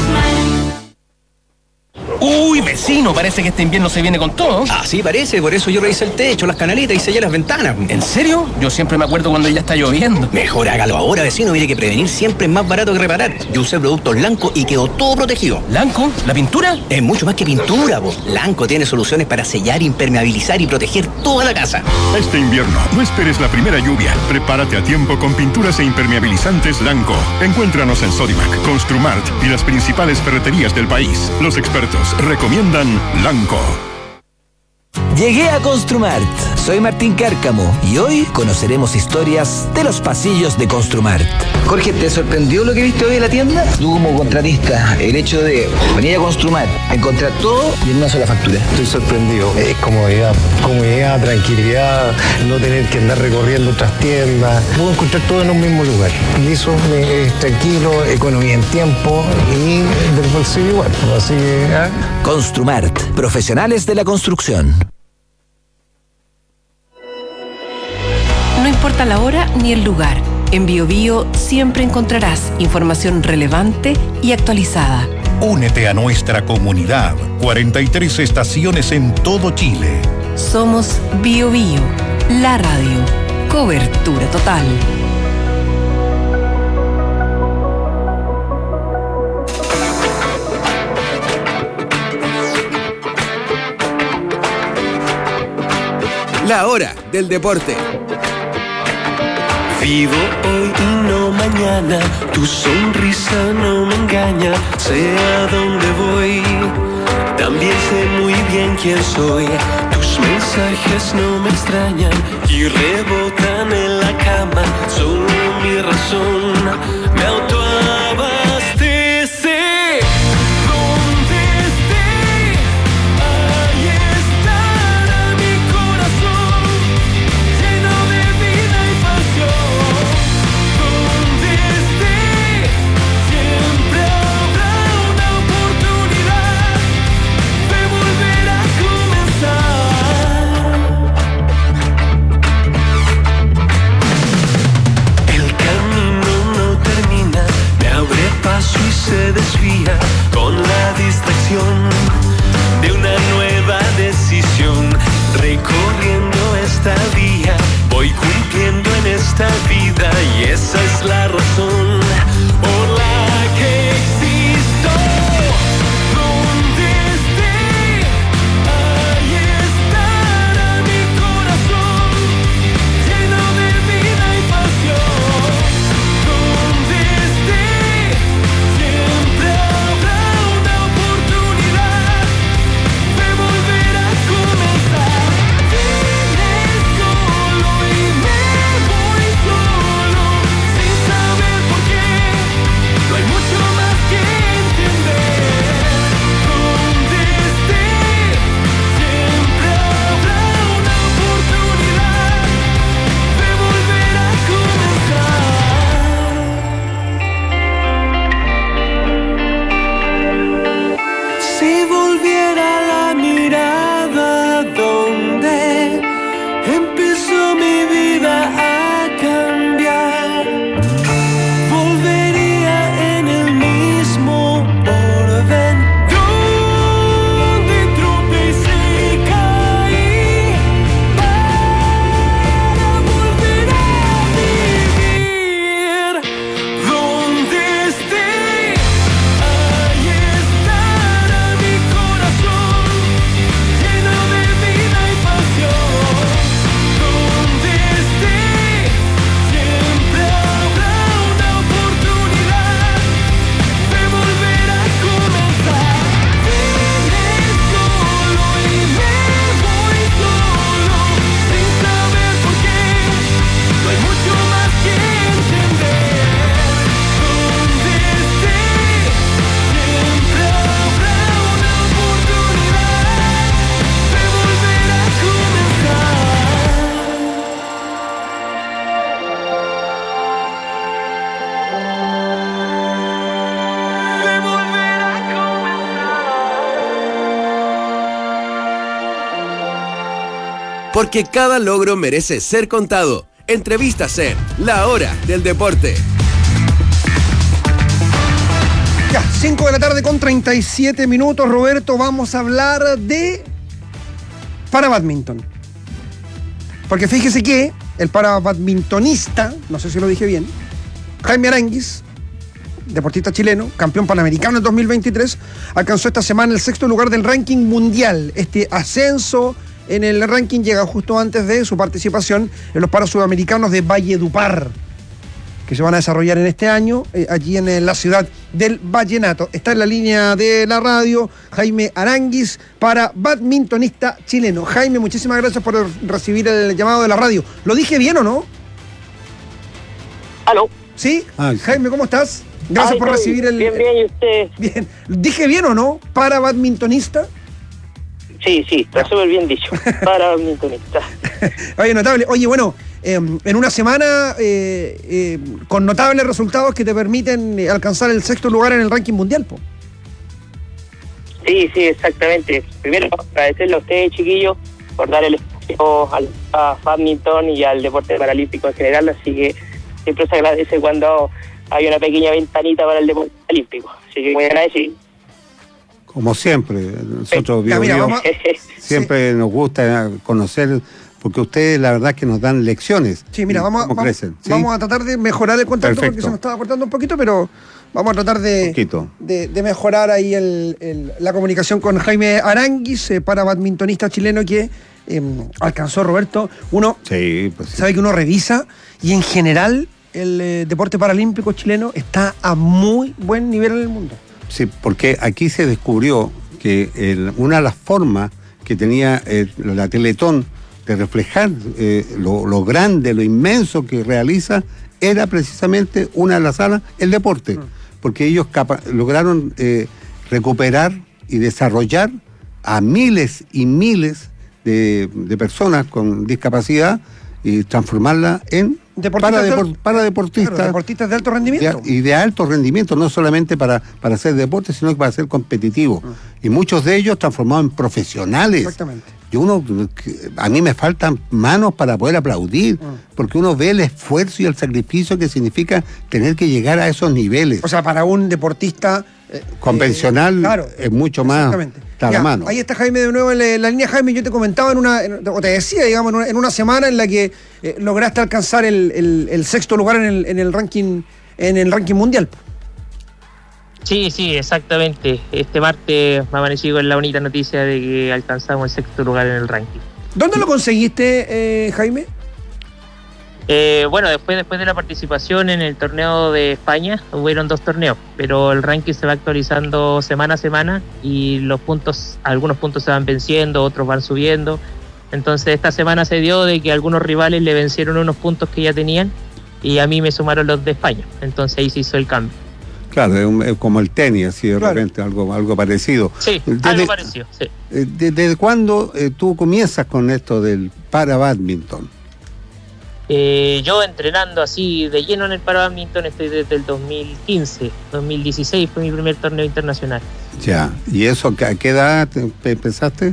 Uy, vecino, parece que este invierno se viene con todo. Así parece, por eso yo revisé el techo, las canaletas y sellé las ventanas. ¿En serio? Yo siempre me acuerdo cuando ya está lloviendo. Mejor hágalo ahora, vecino, mire que prevenir siempre es más barato que reparar. Yo usé productos Lanco y quedó todo protegido. ¿Lanco? ¿La pintura? Es mucho más que pintura, po. Lanco tiene soluciones para sellar, impermeabilizar y proteger toda la casa. Este invierno, no esperes la primera lluvia. Prepárate a tiempo con pinturas e impermeabilizantes Lanco. Encuéntranos en Sodimac, Construmart y las principales ferreterías del país. Los expertos recomiendan Lanco. Llegué a Construmart. Soy Martín Cárcamo y hoy conoceremos historias de los pasillos de Construmart. Jorge, ¿te sorprendió lo que viste hoy en la tienda? Tú como contratista, el hecho de venir a Construmart, encontrar todo y en una sola factura. Estoy sorprendido. Es comodidad, tranquilidad, no tener que andar recorriendo otras tiendas. Puedo encontrar todo en un mismo lugar. Y eso es tranquilo, economía en tiempo y del bolsillo igual. Así que... Construmart, profesionales de la construcción. No importa la hora ni el lugar. En BioBio siempre encontrarás información relevante y actualizada. Únete a nuestra comunidad. 43 estaciones en todo Chile. Somos BioBio, la radio. Cobertura total. La hora del deporte. Vivo hoy y no mañana, tu sonrisa no me engaña, sé a dónde voy, también sé muy bien quién soy, tus mensajes no me extrañan y rebotan en la cama, son mi razón, me autoabastece. porque cada logro merece ser contado. Entrevistas en La Hora del Deporte. Ya, 5 de la tarde con 37 minutos, Roberto. Vamos a hablar de parabadminton. Porque fíjese que el parabadmintonista, no sé si lo dije bien, Jaime Aránguiz, deportista chileno, campeón panamericano en 2023, alcanzó esta semana el 6º lugar del ranking mundial. Este ascenso en el ranking llega justo antes de su participación en los Paros Sudamericanos de Valledupar, que se van a desarrollar en este año, allí en la ciudad del Vallenato. Está en la línea de la radio Jaime Aránguiz, para badmintonista chileno. Jaime, muchísimas gracias por recibir el llamado de la radio. ¿Lo dije bien o no? ¿Aló? ¿Sí? Jaime, ¿cómo estás? Gracias por recibir el... Bien, ¿y usted? Bien. ¿Dije bien o no? ¿Para badmintonista? Sí, está súper bien dicho. Para badmintonista. Oye, notable. Oye, bueno, en una semana con notables resultados que te permiten alcanzar el 6º lugar en el ranking mundial, po. Sí, exactamente. Primero, agradecerle a ustedes, chiquillos, por dar el espacio al badminton y al deporte paralímpico en general, así que siempre se agradece cuando hay una pequeña ventanita para el deporte paralímpico. Así que muy agradecido. Como siempre, nosotros siempre nos gusta conocer, porque ustedes la verdad que nos dan lecciones. Sí, mira, vamos a tratar de mejorar el contacto. Perfecto. Porque se nos estaba cortando un poquito, pero vamos a tratar de mejorar ahí la comunicación con Jaime Aránguiz, para badmintonista chileno que alcanzó, Roberto. Sabe que uno revisa y en general el deporte paralímpico chileno está a muy buen nivel en el mundo. Sí, porque aquí se descubrió que una de las formas que tenía la Teletón de reflejar lo grande, lo inmenso que realiza, era precisamente una de las alas, el deporte. Porque ellos lograron recuperar y desarrollar a miles y miles de personas con discapacidad y transformarla en paradeportistas. Claro, deportistas de alto rendimiento. Y de alto rendimiento, no solamente para hacer deporte, sino que para ser competitivo. Y muchos de ellos transformados en profesionales. Exactamente. A mí me faltan manos para poder aplaudir, porque uno ve el esfuerzo y el sacrificio que significa tener que llegar a esos niveles. O sea, para un deportista convencional es mucho más a la mano. Ahí está Jaime de nuevo en la línea. Jaime, yo te comentaba o te decía, digamos, en una semana en la que lograste alcanzar el 6º lugar en el ranking mundial. Sí, exactamente. Este martes me amanecí con la bonita noticia de que alcanzamos el 6º lugar en el ranking. ¿Dónde lo conseguiste, Jaime? Bueno, después de la participación en el torneo de España, hubieron 2 torneos, pero el ranking se va actualizando semana a semana y algunos puntos se van venciendo, otros van subiendo. Entonces esta semana se dio de que algunos rivales le vencieron unos puntos que ya tenían y a mí me sumaron los de España. Entonces ahí se hizo el cambio. Claro, es como el tenis, así de repente, algo parecido. Sí, algo parecido, sí. ¿Desde cuándo tú comienzas con esto del parabadminton? Yo entrenando así de lleno en el parabadminton estoy desde el 2015, 2016 fue mi primer torneo internacional. Ya, ¿y eso a qué edad empezaste?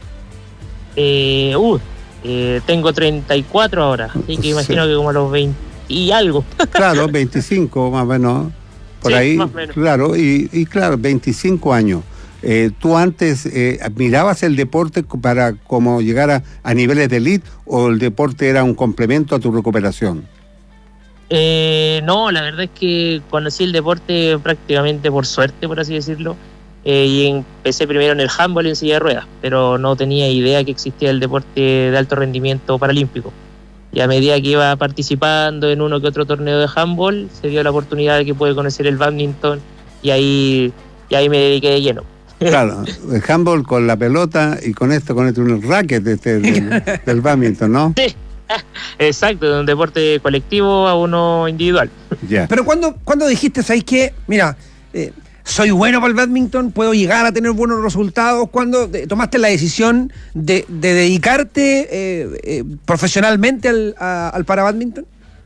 Tengo 34 ahora, así que imagino que como a los 20 y algo. Claro, 25 más o menos, por ahí, más o menos. Claro, y claro, 25 años. ¿Tú antes mirabas el deporte para como llegar a niveles de elite o el deporte era un complemento a tu recuperación? No, la verdad es que conocí el deporte prácticamente por suerte, por así decirlo, y empecé primero en el handball en silla de ruedas, pero no tenía idea que existía el deporte de alto rendimiento paralímpico. Y a medida que iba participando en uno que otro torneo de handball, se dio la oportunidad de que pude conocer el badminton y ahí me dediqué de lleno. Claro, el handball con la pelota y con un racket del badminton, ¿no? Sí, exacto, de un deporte colectivo a uno individual. Yeah. Pero ¿cuándo dijiste, ¿sabes qué? Mira, soy bueno para el badminton, puedo llegar a tener buenos resultados. ¿Cuándo tomaste la decisión de dedicarte profesionalmente al parabadminton?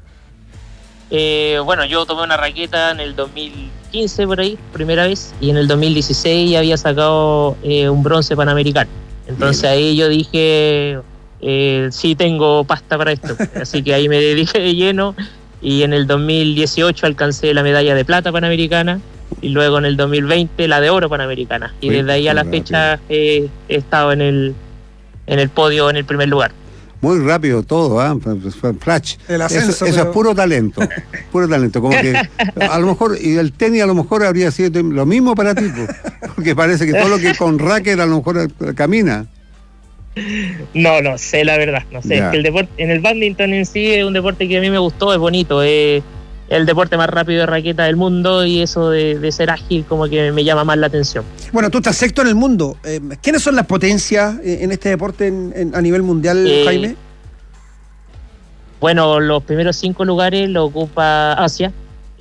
Bueno, yo tomé una raqueta en el 2015 por ahí, primera vez, y en el 2016 había sacado un bronce panamericano. Entonces ahí yo dije, sí tengo pasta para esto. Así que ahí me dediqué de lleno y en el 2018 alcancé la medalla de plata panamericana y luego en el 2020 la de oro panamericana. Y desde ahí a la fecha he estado en el podio en el primer lugar. Muy rápido todo, flash. El ascenso, eso es puro talento, puro talento. Como que a lo mejor, y el tenis a lo mejor habría sido lo mismo para ti, porque parece que todo lo que con racket a lo mejor camina. No sé, la verdad, no sé. Es que el deporte, en el badminton en sí es un deporte que a mí me gustó, es bonito, es el deporte más rápido de raqueta del mundo y eso de ser ágil como que me llama más la atención. Bueno, tú estás sexto en el mundo. ¿Quiénes son las potencias en este deporte a nivel mundial, Jaime? Bueno, los primeros 5 lugares lo ocupa Asia.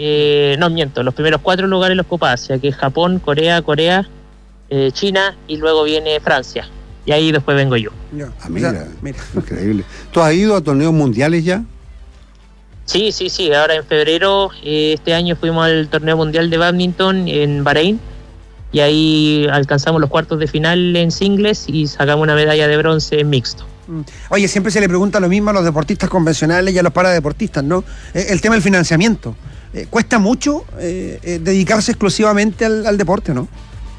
Los primeros 4 lugares los ocupa Asia, que es Japón, Corea, China y luego viene Francia. Y ahí después vengo yo. Mira, increíble. ¿Tú has ido a torneos mundiales ya? Sí. Ahora en febrero, este año fuimos al torneo mundial de badminton en Bahrein y ahí alcanzamos los cuartos de final en singles y sacamos una medalla de bronce en mixto. Oye, siempre se le pregunta lo mismo a los deportistas convencionales y a los paradeportistas, ¿no? El tema del financiamiento. ¿Cuesta mucho dedicarse exclusivamente al deporte, no?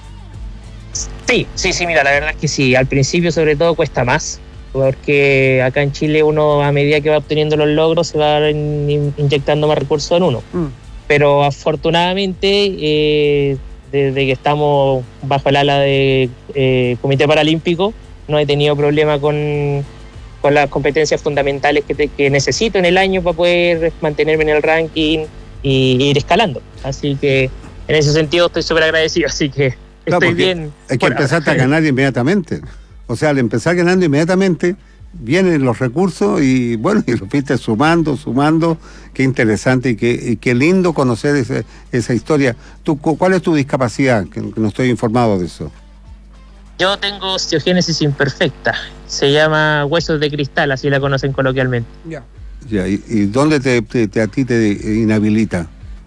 Sí, mira, la verdad es que sí. Al principio sobre todo cuesta más, porque acá en Chile uno a medida que va obteniendo los logros se va inyectando más recursos en uno. Pero afortunadamente desde que estamos bajo el ala de Comité Paralímpico no he tenido problema con las competencias fundamentales que necesito en el año para poder mantenerme en el ranking y ir escalando. Así que en ese sentido estoy súper agradecido, así que estoy bien. Es que empezaste a ganar inmediatamente. O sea, al empezar ganando inmediatamente, vienen los recursos y bueno, y lo fuiste sumando. Qué interesante y qué lindo conocer esa historia. ¿Cuál es tu discapacidad? Que no estoy informado de eso. Yo tengo osteogénesis imperfecta. Se llama huesos de cristal, así la conocen coloquialmente. ¿Y dónde a ti te inhabilita?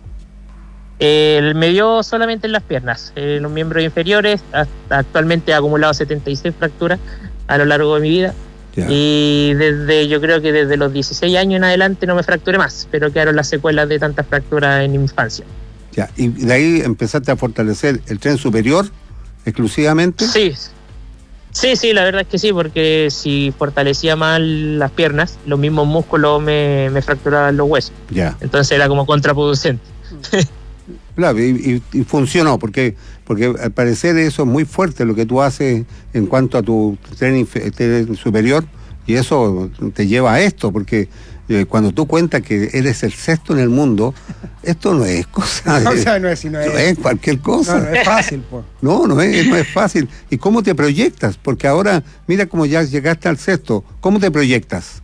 Me dio solamente en las piernas, los miembros inferiores. Actualmente he acumulado 76 fracturas a lo largo de mi vida. Y yo creo que desde los 16 años en adelante no me fracturé más, pero quedaron las secuelas de tantas fracturas en mi infancia. ¿Y de ahí empezaste a fortalecer el tren superior exclusivamente? Sí, la verdad es que sí, porque si fortalecía mal las piernas, los mismos músculos me fracturaban los huesos. Entonces era como contraproducente. Claro, y funcionó, porque al parecer eso es muy fuerte lo que tú haces en cuanto a tu tren superior, y eso te lleva a esto, porque cuando tú cuentas que eres el sexto en el mundo, esto no es cosa de, no es cualquier cosa. No es fácil, pues. No es fácil. ¿Y cómo te proyectas? Porque ahora, mira cómo ya llegaste al sexto, ¿cómo te proyectas?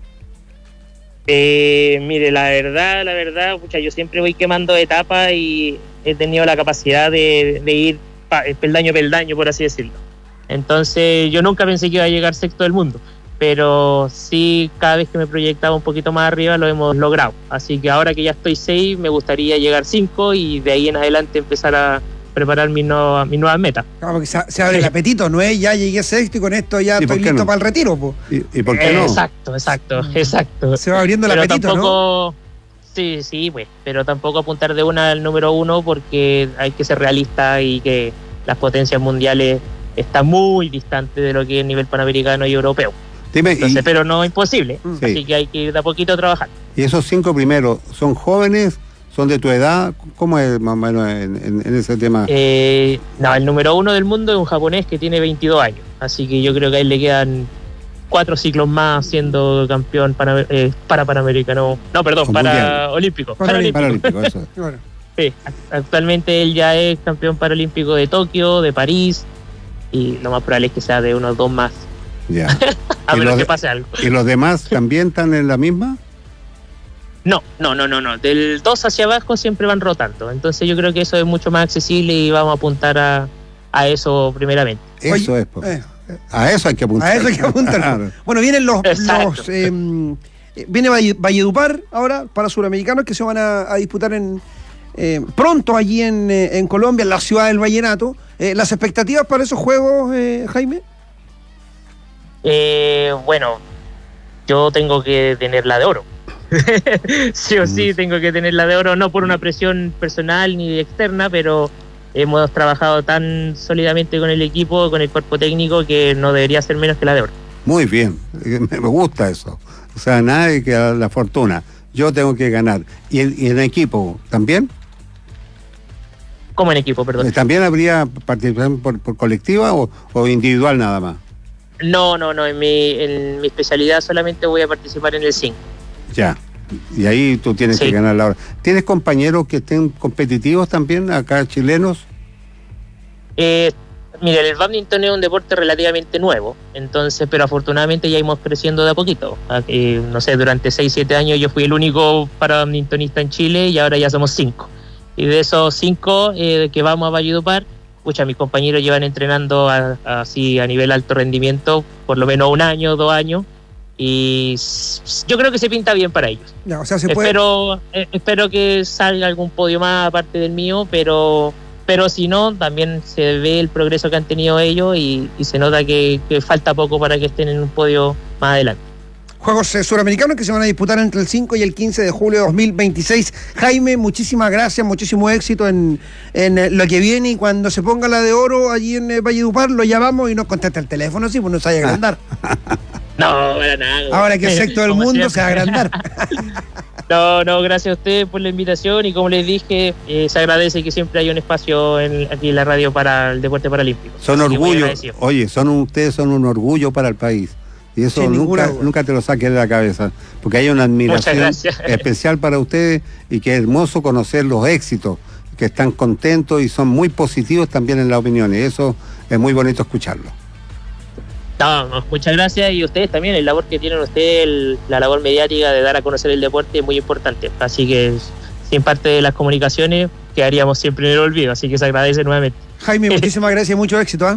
Mire, la verdad, pucha, yo siempre voy quemando etapas y he tenido la capacidad de ir peldaño a peldaño, por así decirlo. Entonces yo nunca pensé que iba a llegar sexto del mundo, pero sí, cada vez que me proyectaba un poquito más arriba lo hemos logrado. Así que ahora que ya estoy 6, me gustaría llegar 5 y de ahí en adelante empezar a preparar mis nuevas metas. Claro, porque se abre el apetito, no es ya llegué sexto y con esto ya estoy listo para el retiro, po. ¿Y por qué no? Exacto. Se va abriendo el apetito, tampoco, ¿no? Sí, pues, pero tampoco apuntar de una al número 1 porque hay que ser realista y que las potencias mundiales están muy distantes de lo que es el nivel panamericano y europeo. Entonces, pero no imposible, así que hay que ir de a poquito a trabajar. ¿Y esos 5 primeros son jóvenes? ¿Son de tu edad? ¿Cómo es más o menos en ese tema? No, el número 1 del mundo es un japonés que tiene 22 años, así que yo creo que a él le quedan 4 ciclos más siendo campeón para Panamericano. No, perdón, para Olímpico. Paralímpico, eso. Sí, actualmente él ya es campeón paralímpico de Tokio, de París, y lo más probable es que sea de unos 2 más. Ya. A menos que pase algo. ¿Y los demás también están en la misma? No. Del 2 hacia abajo siempre van rotando. Entonces yo creo que eso es mucho más accesible y vamos a apuntar a eso primeramente. Eso es. A eso hay que apuntar. A eso hay que apuntar. Claro. Bueno, vienen viene Valledupar ahora para suramericanos que se van a disputar pronto allí en Colombia, en la ciudad del Vallenato. ¿Las expectativas para esos juegos, Jaime? Bueno, yo tengo que tener la de oro. Sí o sí tengo que tener la de oro, no por una presión personal ni externa, pero hemos trabajado tan sólidamente con el equipo, con el cuerpo técnico, que no debería ser menos que la de oro. Muy bien, me gusta eso. O sea, nada de que la fortuna, yo tengo que ganar. ¿Y en equipo también? ¿Cómo en equipo, perdón? ¿También habría participación por colectiva o individual nada más? No, en mi especialidad solamente voy a participar en el 5. Ya, y ahí tú tienes que ganar la hora. ¿Tienes compañeros que estén competitivos también, acá chilenos? Mira, el bádminton es un deporte relativamente nuevo, entonces, pero afortunadamente ya íbamos creciendo de a poquito. No sé, durante 6-7 años yo fui el único parabadmintonista en Chile y ahora ya somos 5. Y de esos 5 que vamos a Valledupar, mis compañeros llevan entrenando así a nivel alto rendimiento por lo menos 1 año, 2 años. Y yo creo que se pinta bien para ellos. Ya, o sea, se puede... espero que salga algún podio más aparte del mío, pero si no, también se ve el progreso que han tenido ellos y se nota que falta poco para que estén en un podio más adelante. Juegos Suramericanos que se van a disputar entre el 5 y el 15 de julio de 2026. Jaime, muchísimas gracias, muchísimo éxito en lo que viene, y cuando se ponga la de oro allí en Valledupar lo llamamos y nos contesta el teléfono, sí, pues nos vaya a agrandar. No, para nada. Ahora que el sector del mundo se va a agrandar. No, gracias a ustedes por la invitación, y como les dije, se agradece que siempre haya un espacio aquí en la radio para el deporte paralímpico. Son orgullo, oye, ustedes son un orgullo para el país. Y eso nunca te lo saques de la cabeza, porque hay una admiración especial para ustedes, y que es hermoso conocer los éxitos, que están contentos y son muy positivos también en las opiniones. Eso es muy bonito escucharlo. No, muchas gracias, y ustedes también, el labor que tienen ustedes, la labor mediática de dar a conocer el deporte es muy importante, así que sin parte de las comunicaciones quedaríamos siempre en el olvido, así que se agradece nuevamente. Jaime, muchísimas gracias, mucho éxito.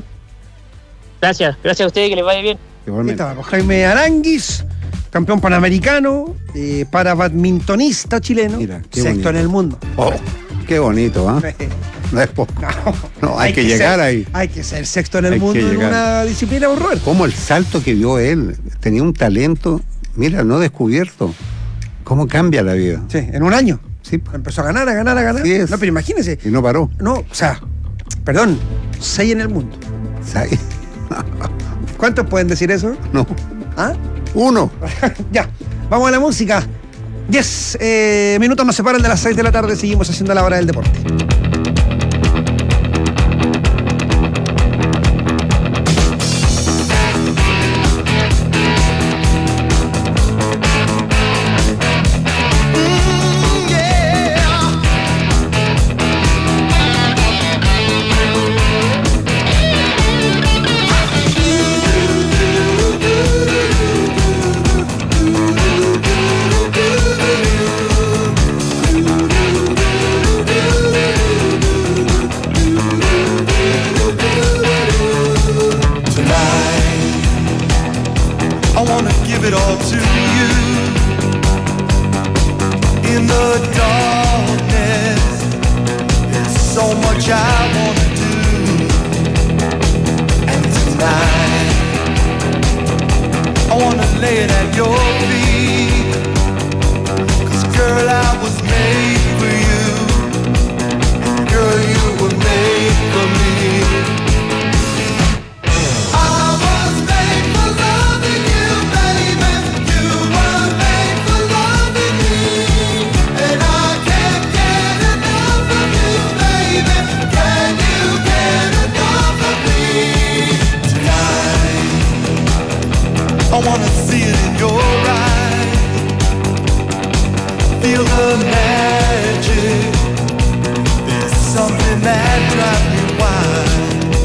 Gracias a ustedes, que les vaya bien. Estábamos Jaime Aranguis, campeón panamericano, parabadmintonista chileno, sexto en el mundo. Oh, qué bonito, No es poco. No, hay que llegar ahí. Hay que ser sexto en el mundo en una disciplina horror. Como el salto que dio él, tenía un talento, mira, no descubierto. ¿Cómo cambia la vida? Sí, en 1 año. Sí. Empezó a ganar. Sí, no, pero imagínese. Y no paró. No, o sea, perdón, 6 en el mundo. 6. ¿Cuántos pueden decir eso? No. 1. Ya, vamos a la música. 10 minutos nos separan de las 6 de la tarde. Seguimos haciendo la hora del deporte. Something that drives me wild.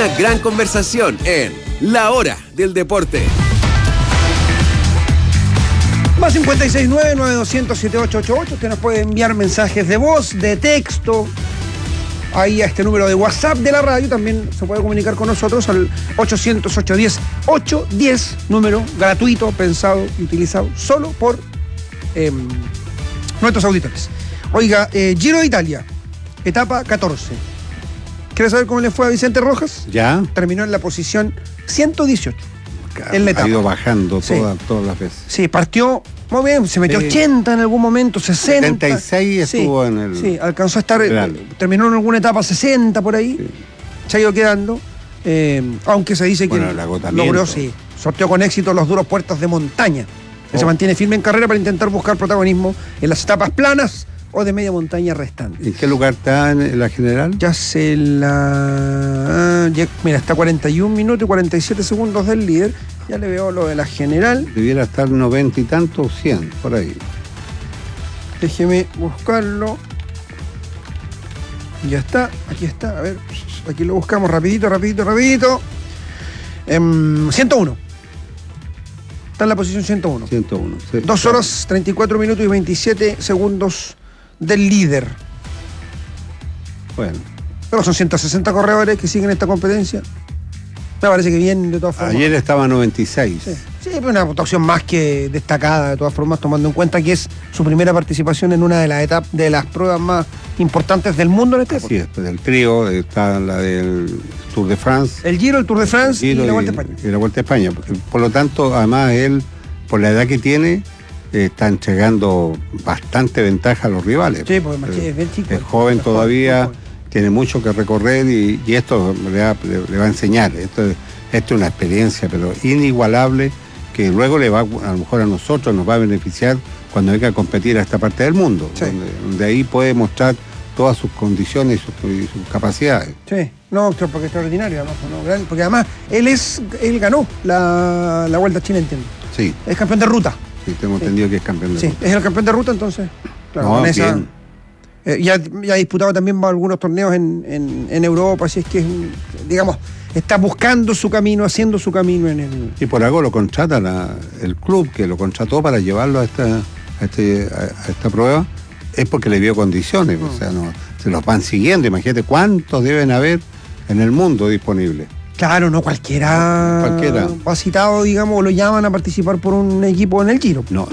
Una gran conversación en La Hora del Deporte. Más 569-9200-7888. Usted nos puede enviar mensajes de voz, de texto, ahí a este número de WhatsApp de la radio. También se puede comunicar con nosotros al 800-810-810, número gratuito, pensado y utilizado solo por nuestros auditores. Oiga, Giro de Italia, etapa 14. ¿Quieres saber cómo le fue a Vicente Rojas? Ya. Terminó en la posición 118. En la etapa. Ha ido bajando Sí. todas las veces. Sí, partió muy bien, se metió 80 en algún momento, 60. 76 estuvo en el... Sí, alcanzó a estar, Claro. terminó en alguna etapa 60 por ahí, se ha ido quedando, aunque se dice Bueno, que el agotamiento. logró, sí, sorteó con éxito los duros puertos de montaña. Que se mantiene firme en carrera para intentar buscar protagonismo en las etapas planas o de media montaña restantes. ¿En qué lugar está en la general? Ya se la... mira, está 41 minutos y 47 segundos del líder. Ya le veo lo de la general. Debiera estar 90 y tanto, 100, por ahí. Déjeme buscarlo. Ya está, aquí está. A ver, aquí lo buscamos rapidito. 101. Está en la posición 101. 101. Sí. 2 horas, 34 minutos y 27 segundos del líder. Bueno. Pero son 160 corredores que siguen esta competencia. Me parece que bien, de todas formas. Ayer estaba 96. Sí, pero una actuación más que destacada, de todas formas, tomando en cuenta que es su primera participación en una de las etapas, de las pruebas más importantes del mundo en este Sí, después del trío está la del Tour de France. El Giro, el Tour de France y la Vuelta a España. Y la Vuelta a España. Por lo tanto, además él, por la edad que tiene, está entregando bastante ventaja a los rivales. Sí, porque es bien chico. Es joven todavía, tiene mucho que recorrer y esto le va a enseñar. Esto es una experiencia, pero inigualable, que luego le va, a lo mejor a nosotros nos va a beneficiar cuando venga a competir a esta parte del mundo, donde ahí puede mostrar todas sus condiciones y sus capacidades. Sí, no, porque es extraordinario, además, ¿no? Porque además él ganó la Vuelta a China, entiendo. Sí. Es campeón de ruta. Sí, tengo entendido que es campeón de ruta. Sí, es el campeón de ruta, entonces. Claro, No, con esa, bien. ya ha disputado también algunos torneos en Europa, así es que, digamos, está buscando su camino, haciendo su camino en el... Y por algo lo contrata el club que lo contrató para llevarlo a esta prueba, es porque le dio condiciones, o sea, no, se los van siguiendo. Imagínate cuántos deben haber en el mundo disponibles. Claro, no cualquiera va citado, digamos, o lo llaman a participar por un equipo en el Giro. No,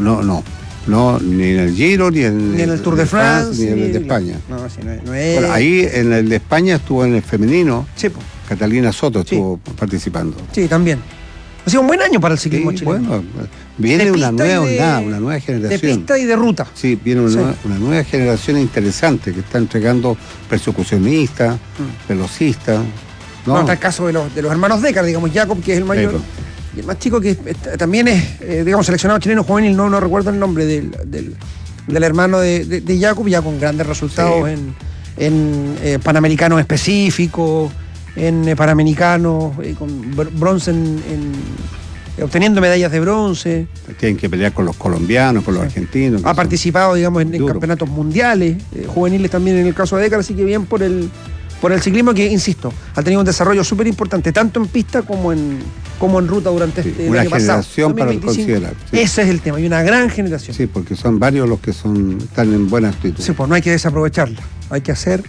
ni en el Giro, ni en el Tour de France, ni en el de España. No, sí, no es... Bueno, ahí en el de España estuvo en el femenino. Sí, Catalina Soto estuvo participando. Sí, también. Ha sido un buen año para el ciclismo chileno. Bueno, viene una nueva generación. De pista y de ruta. Sí, viene una nueva generación interesante que está entregando persecucionistas, velocistas. No, está el caso de los hermanos Decker, digamos, Jacob, que es el mayor. Y el más chico, que también es, digamos, seleccionado chileno juvenil, no recuerdo el nombre del hermano de Jacob, ya con grandes resultados en panamericanos específicos, en panamericanos, con bronce obteniendo medallas de bronce. Tienen que pelear con los colombianos, con los argentinos. Ha participado, digamos, en campeonatos mundiales, juveniles también en el caso de Decker, así que bien por el ciclismo, que, insisto, ha tenido un desarrollo súper importante, tanto en pista como en ruta durante el año pasado. Una generación para considerar. Sí. Ese es el tema, y una gran generación. Sí, porque son varios los que están en buena actitud. Sí, pues no hay que desaprovecharla, hay que hacer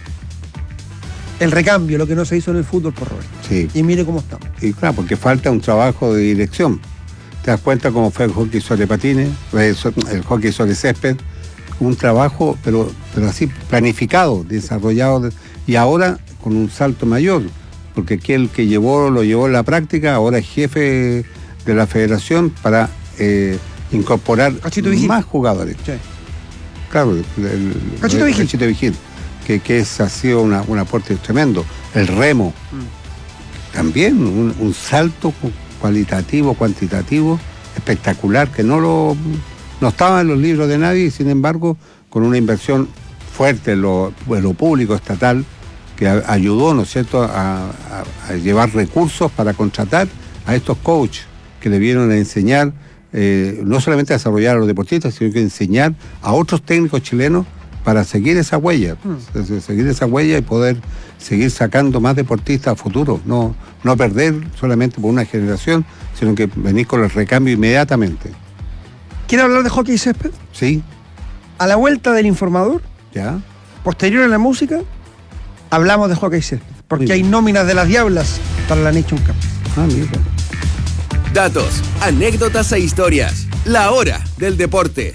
el recambio, lo que no se hizo en el fútbol, por Roberto. Sí. Y mire cómo estamos. Y claro, porque falta un trabajo de dirección. Te das cuenta cómo fue el hockey sobre patines, el hockey sobre césped, un trabajo, pero así planificado, desarrollado, y ahora con un salto mayor, porque aquel que lo llevó en la práctica, ahora es jefe de la federación para incorporar más jugadores. Sí. Claro, Cachito Vigil, que ha sido un aporte tremendo. El remo, también un salto cualitativo, cuantitativo, espectacular, que no estaba en los libros de nadie, y sin embargo, con una inversión fuerte en lo público, estatal, que ayudó, ¿no es cierto?, a llevar recursos para contratar a estos coaches que debieron enseñar, no solamente a desarrollar a los deportistas, sino que enseñar a otros técnicos chilenos para seguir esa huella, seguir esa huella y poder seguir sacando más deportistas a futuro, no perder solamente por una generación, sino que venir con el recambio inmediatamente. ¿Quiere hablar de hockey y césped? Sí. A la vuelta del informador, ya. Posterior a la música, hablamos de hockey y césped, porque hay nóminas de las Diablas para la Nation Cup. Ah, mira. Datos, anécdotas e historias. La hora del deporte.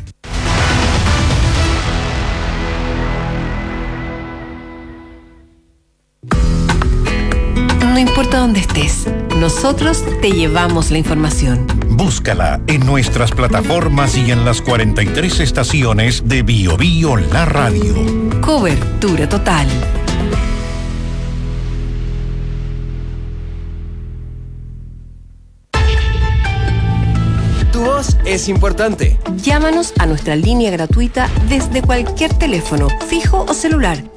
No importa dónde estés, nosotros te llevamos la información. Búscala en nuestras plataformas y en las 43 estaciones de Bio Bio La Radio. Cobertura total. Tu voz es importante. Llámanos a nuestra línea gratuita desde cualquier teléfono, fijo o celular.